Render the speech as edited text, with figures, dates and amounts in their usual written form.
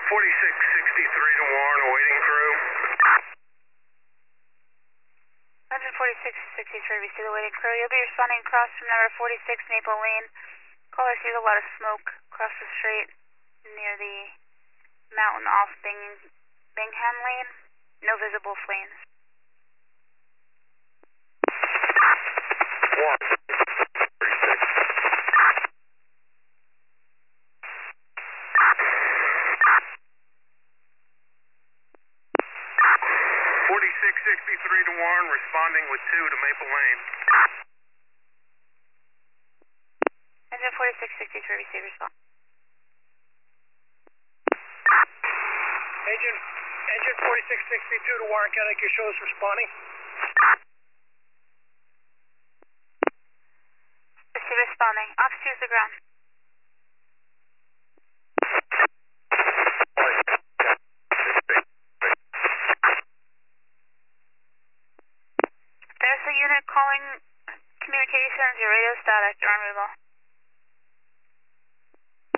4663 to Warren, awaiting crew. Engine 4663, we see the waiting crew. You'll be responding across from number 46 Maple Lane. Caller sees a lot of smoke across the street near the mountain off Bingham Lane. No visible flames. Warren, 4663 to Warren, responding with 2 to Maple Lane. Engine 4663, receive response. Engine 4662 to Warren, Connecticut, shows responding. Receive responding. Ox 2 is the ground. There's the unit calling communications, your radio static, you're on route.